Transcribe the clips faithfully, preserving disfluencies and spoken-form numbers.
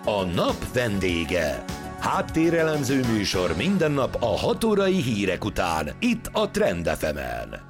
A nap vendége. Háttérelemző műsor minden nap a hat órai hírek után, itt a Trend ef emen.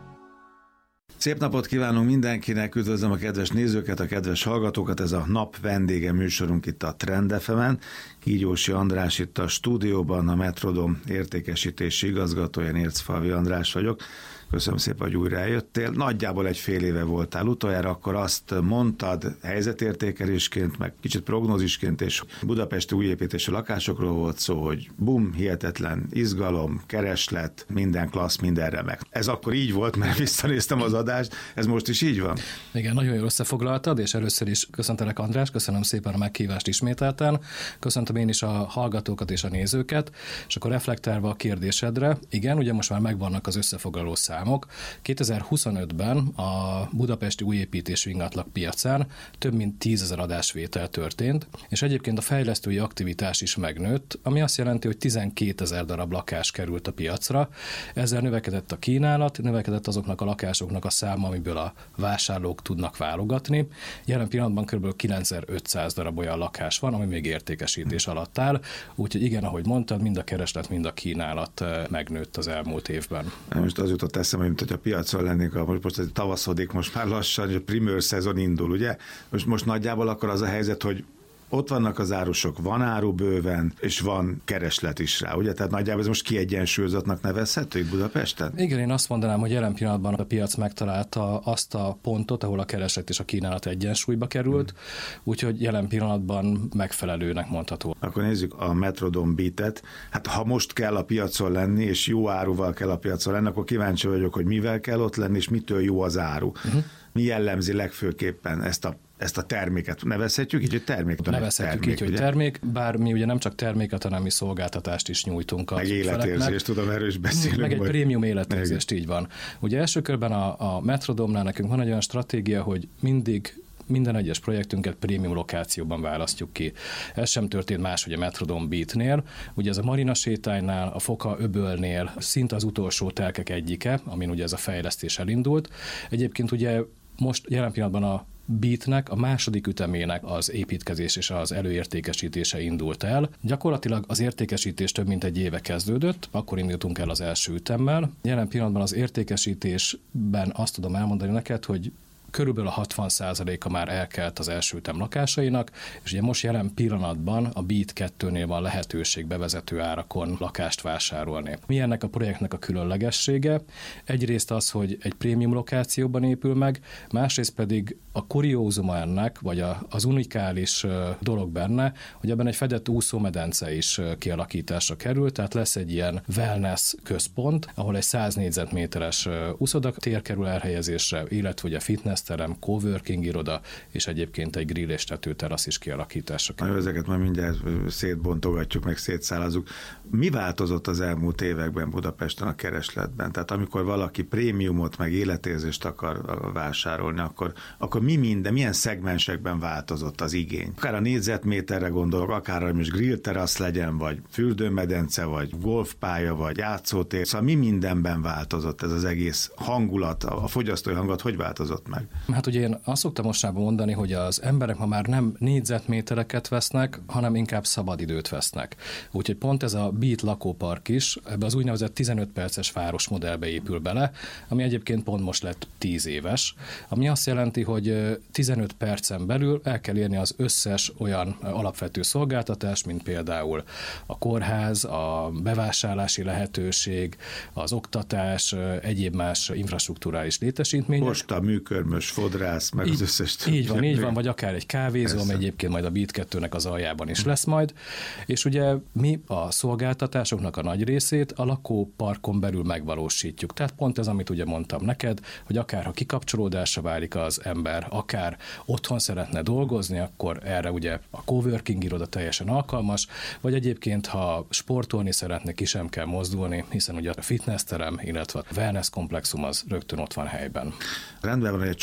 Szép napot kívánunk mindenkinek, üdvözlöm a kedves nézőket, a kedves hallgatókat, ez a nap vendége műsorunk itt a Trend ef emen. Kígyósi András itt a stúdióban, a Metrodom értékesítési igazgatója, Nércfalvi András vagyok. Köszönöm szépen, hogy újra eljöttél. Nagyjából egy fél éve voltál utoljára, akkor azt mondtad helyzetértékelésként, meg kicsit prognózisként, és budapesti újépítésű lakásokról volt szó, hogy bum, hihetetlen izgalom, kereslet, minden klassz, minden remek. Ez akkor így volt, mert visszanéztem az adást, ez most is így van? Igen, nagyon jól összefoglaltad, és először is köszöntelek, András, köszönöm szépen a meghívást ismételten, köszöntöm én is a hallgatókat és a nézőket, és akkor reflektálva a kérdésedre, igen, ugye most már megvannak az összefoglaló számok. kétezer-huszonötben a budapesti újépítésű ingatlan piacán több mint tízezer adásvétel történt, és egyébként a fejlesztői aktivitás is megnőtt, ami azt jelenti, hogy tizenkétezer darab lakás került a piacra. Ezzel növekedett a kínálat, növekedett azoknak a lakásoknak a száma, amiből a vásárlók tudnak válogatni. Jelen pillanatban kb. kilencezer-ötszáz darab olyan lakás van, ami még értékesítés alatt áll, úgyhogy igen, ahogy mondtad, mind a kereslet, mind a kínálat megnőtt az elmúlt évben. Most az jutott eszembe, mint hogy a piacon lennénk, most, most tavaszodik, most már lassan, hogy a primőr szezon indul, ugye? Most, most nagyjából akkor az a helyzet, hogy ott vannak az árusok, van áru bőven, és van kereslet is rá, ugye? Tehát nagyjából ez most kiegyensúlyozottnak nevezhető itt Budapesten? Igen, én azt mondanám, hogy jelen pillanatban a piac megtalálta azt a pontot, ahol a kereslet és a kínálat egyensúlyba került, hmm. úgyhogy jelen pillanatban megfelelőnek mondható. Akkor nézzük a Metrodom Beat-et. Hát ha most kell a piacon lenni, és jó áruval kell a piacon lenni, akkor kíváncsi vagyok, hogy mivel kell ott lenni, és mitől jó az áru. Hmm. Mi jellemzi legfőképpen ezt a ezt a terméket? Nevezhetjük így, hogy termék? Nevezhetjük termék, így, ugye? Hogy termék, bár mi ugye nem csak terméket, hanem mi szolgáltatást is nyújtunk. Meg életérzést, tudom, erről is beszélünk. Meg egy majd. prémium életérzést, így van. Ugye első körben a, a Metrodomnál nekünk van egy olyan stratégia, hogy mindig minden egyes projektünket prémium lokációban választjuk ki. Ez sem történt más, hogy a Metrodom Beatnél. Ugye ez a Marina sétánynál, a Foka öbölnél szinte az utolsó telkek egyike, amin ugye ez a fejlesztés elindult. Egyébként ugye most jelen pillanatban a Beatnek a második ütemének az építkezés és az előértékesítése indult el. Gyakorlatilag az értékesítés több mint egy éve kezdődött, akkor indultunk el az első ütemmel. Jelen pillanatban az értékesítésben azt tudom elmondani neked, hogy körülbelül a hatvan százaléka már elkelt az első ütem lakásainak, és ugye most jelen pillanatban a Beat kettőnél van lehetőség bevezető árakon lakást vásárolni. Mi ennek a projektnek a különlegessége? Egyrészt az, hogy egy prémium lokációban épül meg, másrészt pedig a kuriózuma ennek, vagy a, az unikális dolog benne, hogy ebben egy fedett úszómedence is kialakításra kerül, tehát lesz egy ilyen wellness központ, ahol egy száz négyzetméteres úszodatér kerül elhelyezésre, illetve a fitness terem, coworking iroda, és egyébként egy grill és tetőterasz is kialakításra kerül. Ezeket már mindjárt szétbontogatjuk, meg szétszálazunk. Mi változott az elmúlt években Budapesten a keresletben? Tehát amikor valaki prémiumot, meg életérzést akar vásárolni, akkor, akkor mi minden, milyen szegmensekben változott az igény? Akár a négyzetméterre gondolok, akár hogy most grillterasz legyen, vagy fürdőmedence, vagy golfpálya, vagy játszótér. Szóval mi mindenben változott ez az egész hangulat, a fogyasztói hangulat, hogy változott meg? Hát ugye én azt szoktam mostanában mondani, hogy az emberek ma már nem négyzetmétereket vesznek, hanem inkább szabadidőt vesznek. Úgyhogy pont ez a Beat lakópark is ebbe az úgynevezett tizenöt perces városmodellbe épül bele, ami egyébként pont most lett tíz éves, ami azt jelenti, hogy tizenöt percen belül el kell érni az összes olyan alapvető szolgáltatást, mint például a kórház, a bevásárlási lehetőség, az oktatás, egyéb más infrastrukturális létesítmények. Posta, műkörmös, fodrász, meg így, az összes. Így van, így van, vagy akár egy kávézó, ami egyébként majd a Beat kettőnek az aljában is lesz majd. És ugye mi a szolgáltatásoknak a nagy részét a lakóparkon belül megvalósítjuk. Tehát pont ez, amit ugye mondtam neked, hogy akár ha kikapcsolódásra válik az ember, akár otthon szeretne dolgozni, akkor erre ugye a coworking iroda teljesen alkalmas, vagy egyébként ha sportolni szeretne, ki sem kell mozdulni, hiszen ugye a fitnessterem, illetve a wellness komplexum az rögtön ott van helyben. Rendben van, hogy egy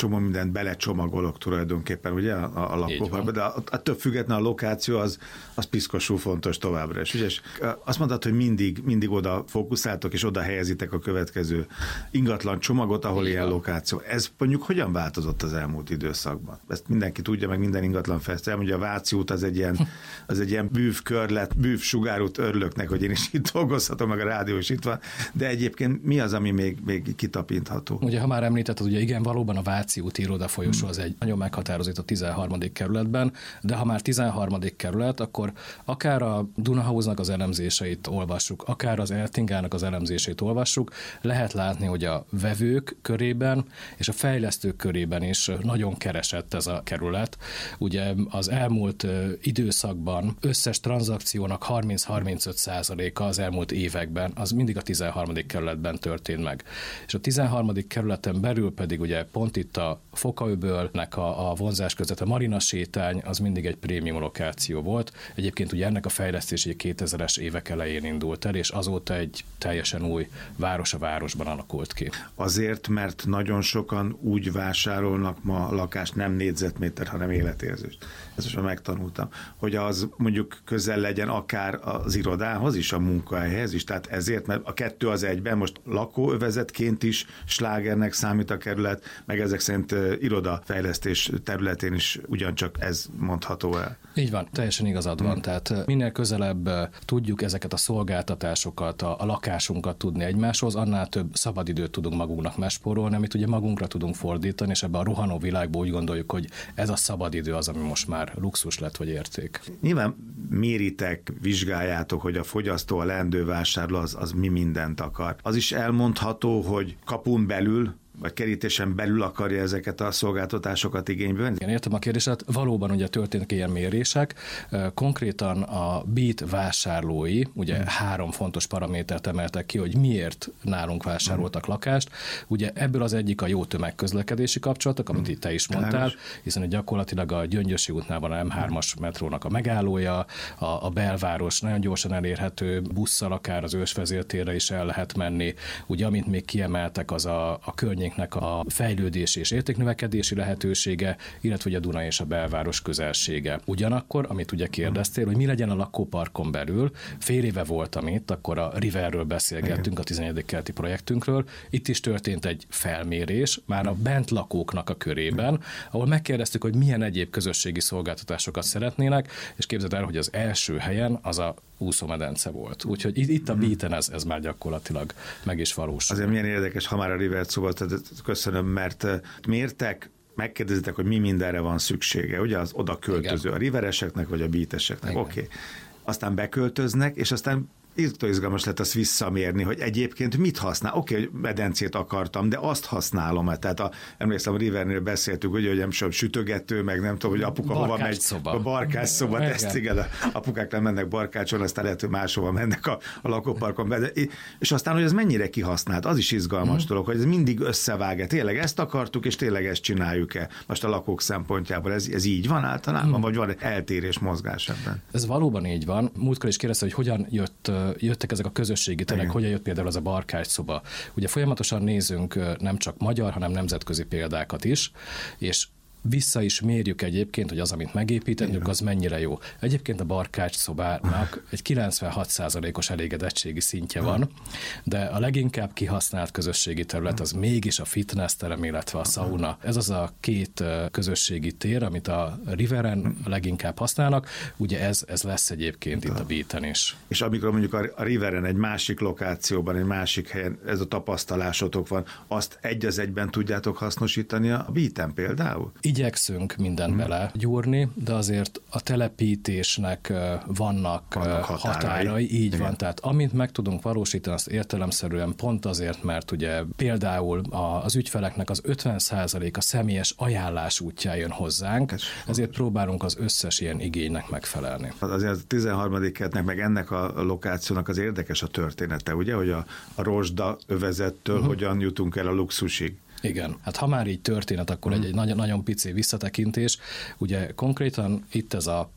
csomó mindent belecsomagolok tulajdonképpen, ugye, a, a lakóparkba, de a, a több független a lokáció az, az piszkosul fontos továbbra is. Ugye? És azt mondtad, hogy mindig, mindig oda fókuszáltok, és oda helyezitek a következő ingatlan csomagot, ahol igen. ilyen lokáció. Ez mondjuk hogyan változott az elmúlt időszakban? Ezt mindenki tudja, meg minden ingatlan fesztivál, ugye a Váci út az egy ilyen, az egy ilyen bűvkörlet, bűvsugárút, örülök, hogy én is itt dolgozhatom, meg a rádió is itt van, de egyébként mi az, ami még, még kitapintható? Ugye, ha már említetted, ugye igen, valóban a Váci úti iroda folyosó az egy nagyon meghatározó a tizenharmadik kerületben, de ha már tizenharmadik kerület, akkor akár a Dunahouse-nak az elemzéseit olvassuk, akár az Eltingának az elemzéseit olvassuk, lehet látni, hogy a vevők körében és a fejlesztők körében is nagyon keresett ez a kerület. Ugye az elmúlt időszakban összes tranzakciónak harminc-harmincöt százaléka az elmúlt években, az mindig a tizenharmadik kerületben történt meg. És a tizenharmadik kerületen belül pedig ugye pont itt a Fokaöbölnek a, a vonzás között a Marina sétány, az mindig egy prémium lokáció volt. Egyébként ugye ennek a fejlesztés egy kétezres évek elején indult el, és azóta egy teljesen új város a városban alakult ki. Azért, mert nagyon sokan úgy vásárolnak ma lakást, nem négyzetméter, hanem életérzést. Ezt most már megtanultam, hogy az mondjuk közel legyen akár az irodához is, a munkahelyhez is, tehát ezért, mert a kettő az egyben, most lakóövezetként is slágernek számít a kerület, meg ezek szerint irodafejlesztés területén is ugyancsak ez mondható el. Így van, teljesen igazad van, hmm. tehát minél közelebb tudjuk ezeket a szolgáltatásokat, a, a lakásunkat tudni egymáshoz, annál több szabadidőt tudunk magunknak megspórolni, amit ugye magunkra tudunk fordítani, és ebben a rohanó világban úgy gondoljuk, hogy ez a szabadidő az, ami most már luxus lett, vagy érték. Nyilván méritek, vizsgáljátok, hogy a fogyasztó, a leendő vásárló az, az mi mindent akar. Az is elmondható, hogy kapun belül vagy kerítésen belül akarja ezeket a szolgáltatásokat igénybe venni? Igen, értem a kérdéset. Valóban ugye történnek ilyen mérések. Konkrétan a Beat vásárlói, ugye hmm. három fontos paramétert emeltek ki, hogy miért nálunk vásároltak hmm. lakást. Ugye ebből az egyik a jó tömegközlekedési kapcsolatok, amit hmm. itt te is mondtál, hiszen gyakorlatilag a Gyöngyösi útnál van a em hármas metrónak a megállója, a, a belváros nagyon gyorsan elérhető, busszal akár az Ősvezértérre is el lehet menni. Ugye amit még kiemeltek, az a, a környék a fejlődési és értéknövekedési lehetősége, illetve ugye a Duna és a belváros közelsége. Ugyanakkor, amit ugye kérdeztél, hogy mi legyen a lakóparkon belül, fél éve voltam itt, akkor a Riverről beszélgettünk, a tizenegyedik kerületi projektünkről. Itt is történt egy felmérés, már a bent lakóknak a körében, ahol megkérdeztük, hogy milyen egyéb közösségi szolgáltatásokat szeretnének, és képzeld el, hogy az első helyen az a úszómedence volt. Úgyhogy itt a Beaten ez, ez már gyakorlatilag meg is valósul. Azért milyen érdekes, ha már a Rivert szóval, köszönöm, mert mértek, megkérdezitek, hogy mi mindenre van szüksége, ugye az oda költöző, igen. a rivereseknek vagy a beateseknek, oké. Okay. Aztán beköltöznek, és aztán írtó izgalmas lett azt visszamérni, hogy egyébként mit használ. Oké, okay, hogy medencét akartam, de azt használom. Tehát a, emlékszem, a Rivernél beszéltük, ugye, hogy nem sem sütögető, meg nem tudom, hogy apuka hova megy. Szoba. A barkács szoba. Ezt igen, a apukák nem mennek barkácson, aztán lehet, hogy máshova mennek a, a lakóparkon be. És aztán, hogy ez mennyire kihasznált, az is izgalmas mm. dolog, hogy ez mindig összevág. Tényleg ezt akartuk, és tényleg ezt csináljuk-e most a lakók szempontjából. Ez, ez így van általában, mm. vagy van eltérés, mozgás ebben? Ez valóban így van. Múltkor is kérdezte, hogy hogyan jött jöttek ezek a közösségi terek, hogyan jött például az a barkács szoba. Ugye folyamatosan nézünk nem csak magyar, hanem nemzetközi példákat is, és vissza is mérjük egyébként, hogy az, amit megépítettünk, az mennyire jó. Egyébként a barkács szobának egy kilencvenhat százalékos elégedettségi szintje van, de a leginkább kihasznált közösségi terület az mégis a fitness terem, illetve a sauna. Ez az a két közösségi tér, amit a Riveren leginkább használnak. Ugye ez, ez lesz egyébként itt a Beaten is. És amikor mondjuk a Riveren egy másik lokációban, egy másik helyen ez a tapasztalásotok van, azt egy az egyben tudjátok hasznosítani a Beaten például? Igyekszünk mindent hmm. bele gyúrni, de azért a telepítésnek vannak, vannak határai. határai, így igen. van. Tehát amint meg tudunk valósítani, azt értelemszerűen pont azért, mert ugye például az ügyfeleknek az ötven százaléka személyes ajánlás útján jön hozzánk, ez ezért próbálunk az összes ilyen igénynek megfelelni. Azért a tizenharmadik kerületnek meg ennek a lokációnak az érdekes a története, ugye, hogy a, a rozsda övezettől uh-huh. hogyan jutunk el a luxusig. Igen, hát ha már így történet, akkor mm. egy, egy nagyon, nagyon pici visszatekintés. Ugye konkrétan itt ez a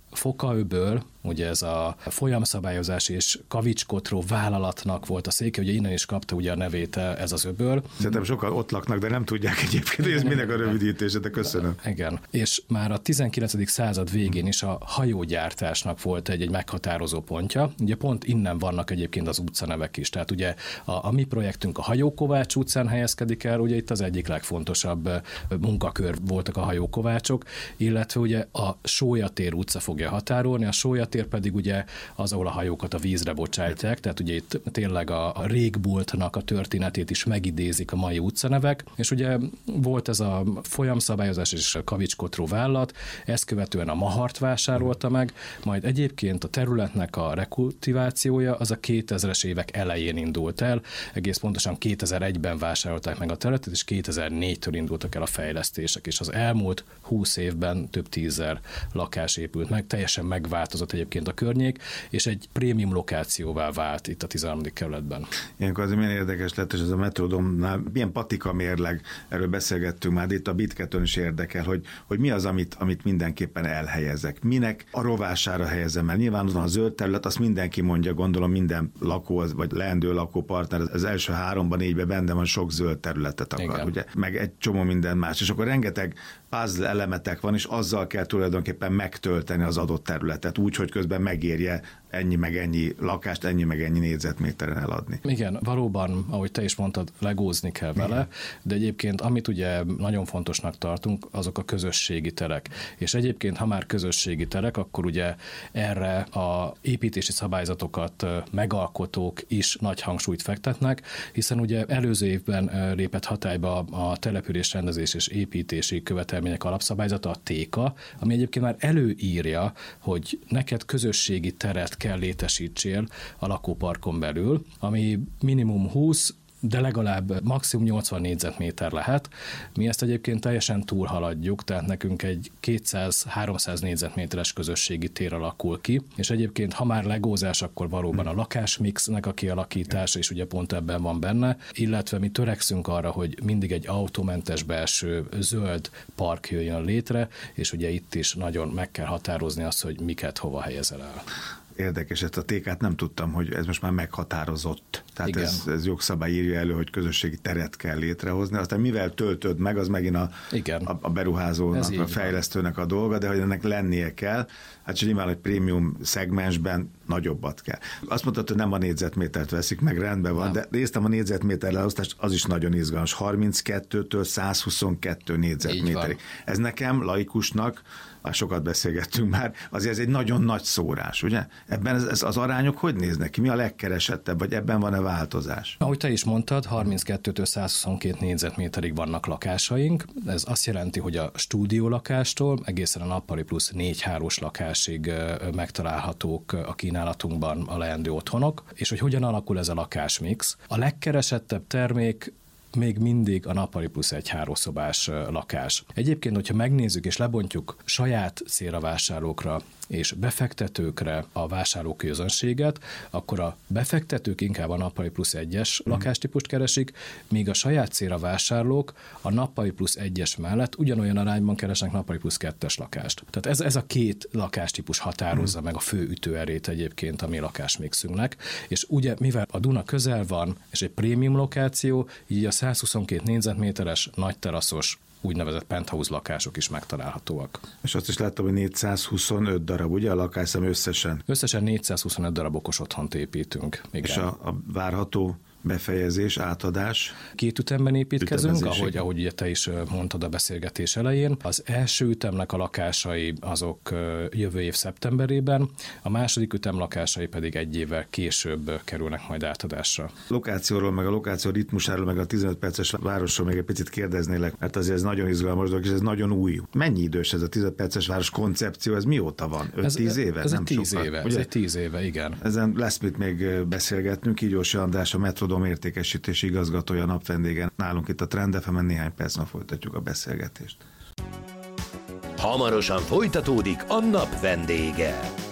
Fokaöböl, ugye ez a folyamszabályozás és kavicskotró vállalatnak volt a széke, ugye innen is kapta ugye a nevét ez az öböl. Szerintem sokan ott laknak, de nem tudják egyébként, hogy ez minek a rövidítése, de köszönöm. Igen. És már a tizenkilencedik század végén is a hajógyártásnak volt egy, egy meghatározó pontja. Ugye pont innen vannak egyébként az utcanevek is. Tehát ugye a, a mi projektünk a Hajókovács utcán helyezkedik el, ugye itt az egyik legfontosabb munkakör voltak a hajókovácsok, illetve ugye a Sólyatér utca fogja határolni, a Sólyatér pedig ugye az, ahol a hajókat a vízre bocsátják, tehát ugye itt tényleg a régbultnak a történetét is megidézik a mai utcanevek, és ugye volt ez a folyamszabályozás és a kavicskotró vállalat, ezt követően a Mahart vásárolta meg, majd egyébként a területnek a rekultivációja az a kétezres évek elején indult el, egész pontosan kétezer-egyben vásárolták meg a területet, és kétezer-négytől indultak el a fejlesztések, és az elmúlt húsz évben több tízezer lakás épült meg, teljesen megváltozott egyébként a környék, és egy prémium lokációvá vált itt a tizenharmadik kerületben. Ilyenkor azért milyen érdekes lett, és ez a Metrodomnál milyen patika mérleg, erről beszélgettünk már, itt a Bitkettőn is érdekel, hogy, hogy mi az, amit, amit mindenképpen elhelyezek. Minek a rovására helyezem el. Nyilván a zöld terület, azt mindenki mondja, gondolom minden lakó, vagy leendő lakópartner, az első háromban, négyben benne van, sok zöld területet akar, igen. Ugye? Meg egy csomó minden más. És akkor rengeteg puzzle elemetek van, és azzal kell tulajdonképpen megtölteni az adott területet, úgy, hogy közben megérje ennyi meg ennyi lakást, ennyi meg ennyi négyzetméteren eladni. Igen, valóban, ahogy te is mondtad, legózni kell vele, igen. De egyébként amit ugye nagyon fontosnak tartunk, azok a közösségi terek. És egyébként, ha már közösségi terek, akkor ugye erre a építési szabályzatokat megalkotók is nagy hangsúlyt fektetnek, hiszen ugye előző évben lépett hatályba a település rendezés és építési követelmények alapszabályzata, a téka, ami egyébként már előírja, hogy neked közösségi teret kell létesítsél a lakóparkon belül, ami minimum húsz, de legalább maximum nyolcvan négyzetméter lehet. Mi ezt egyébként teljesen túlhaladjuk, tehát nekünk egy kétszáz-háromszáz négyzetméteres közösségi tér alakul ki, és egyébként, ha már legózás, akkor valóban a lakásmixnek a kialakítása, és ugye pont ebben van benne, illetve mi törekszünk arra, hogy mindig egy autómentes belső zöld park jöjjön létre, és ugye itt is nagyon meg kell határozni azt, hogy miket hova helyezel el. Érdekes, ezt a tékát nem tudtam, hogy ez most már meghatározott. Tehát ez, ez jogszabály írja elő, hogy közösségi teret kell létrehozni. Aztán mivel töltöd meg, az megint a, a, a beruházónak, a fejlesztőnek a dolga, de hogy ennek lennie kell. Hát csak nyilván, hogy prémium szegmensben nagyobbat kell. Azt mondtad, hogy nem a négyzetmétert veszik meg, rendben van, nem. De néztem a négyzetméter leosztást, az is nagyon izgalmas. harminckettőtől százhuszonkettő négyzetméterig. Ez nekem, laikusnak, sokat beszélgettünk már, azért ez egy nagyon nagy szórás, ugye? Ebben ez, ez az arányok hogy néznek ki? Mi a legkeresettebb, vagy ebben van-e változás? Ahogy te is mondtad, harminckettőtől százhuszonkét négyzetméterig vannak lakásaink. Ez azt jelenti, hogy a stúdiólakástól egészen a nappali plusz négy hálós lakásig megtalálhatók a kínálatunkban a leendő otthonok, és hogy hogyan alakul ez a lakásmix. A legkeresettebb termék még mindig a nappali plusz egy háromszobás lakás. Egyébként, hogyha megnézzük és lebontjuk saját célra vásárlókra és befektetőkre a vásárlóközönséget, akkor a befektetők inkább a nappali plusz egyes mm. lakástípust keresik, míg a saját célra vásárlók a nappali plusz egyes mellett ugyanolyan arányban keresnek nappali plusz kettes lakást. Tehát ez, ez a két lakástípus határozza mm. meg a fő ütőerét egyébként a mi lakásmixünknek, és ugye mivel a Duna közel van, és egy prémium lokáció, így a százhuszonkét négyzetméteres nagy teraszos úgynevezett penthouse lakások is megtalálhatóak. És azt is láttam, hogy négyszázhuszonöt darab, ugye a lakásszám összesen? Összesen négyszázhuszonöt darab okos otthont építünk. Igen. És a, a várható befejezés, átadás? Két ütemben építkezünk, ahogy, ahogy ugye te is mondtad a beszélgetés elején. Az első ütemnek a lakásai azok jövő év szeptemberében, a második ütem lakásai pedig egy évvel később kerülnek majd átadásra. Lokációról, meg a lokáció ritmusáról, meg a tizenöt perces városról még egy picit kérdeznélek, mert azért ez nagyon izgalmas dolog, és ez nagyon új. Mennyi idős ez a tizenöt perces város koncepció, ez mióta van? öt-tíz éve? Ez nem egy tíz sokat. éve, Ugye? ez egy tíz éve, igen. Ezen lesz mit még beszélgetnünk, Kígyósi András, a Metrodom értékesítési igazgatója, napvendégen nálunk itt a Trend ef emen, néhány percben folytatjuk a beszélgetést. Hamarosan folytatódik a nap vendége.